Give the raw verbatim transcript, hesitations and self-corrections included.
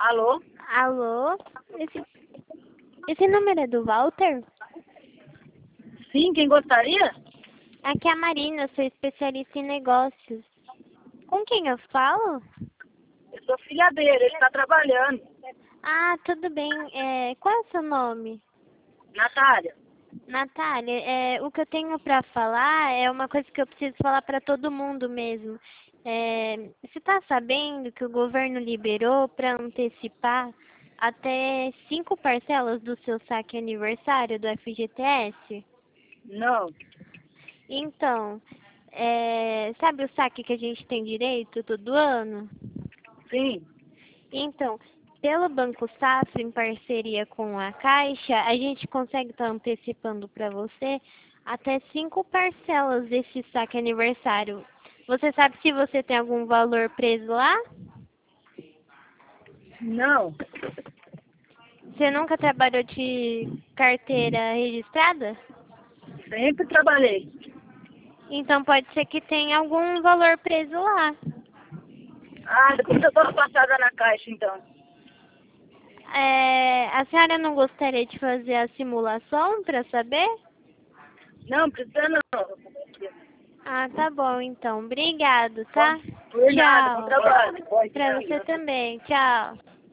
Alô? Alô? Esse, esse número é do Walter? Sim, quem gostaria? Aqui é a Marina, eu sou especialista em negócios. Com quem eu falo? Eu sou filha dele, ele está trabalhando. Ah, tudo bem. É, qual é o seu nome? Natália? Natália, é, o que eu tenho para falar é uma coisa que eu preciso falar para todo mundo mesmo. É, você está sabendo que o governo liberou para antecipar até cinco parcelas do seu saque aniversário do F G T S? Não. Então, é, sabe o saque que a gente tem direito todo ano? Sim. Então, pelo Banco Safra, em parceria com a Caixa, a gente consegue estar antecipando para você até cinco parcelas desse saque aniversário. Você sabe se você tem algum valor preso lá? Não. Você nunca trabalhou de carteira registrada? Sempre trabalhei. Então pode ser que tenha algum valor preso lá. Ah, depois eu dou uma passada na caixa, então. É, a senhora não gostaria de fazer a simulação para saber? Não, precisa não. Ah, tá bom então. Obrigado, Bom, tá? por nada, bom Tchau. trabalho. Pra você também. Tchau.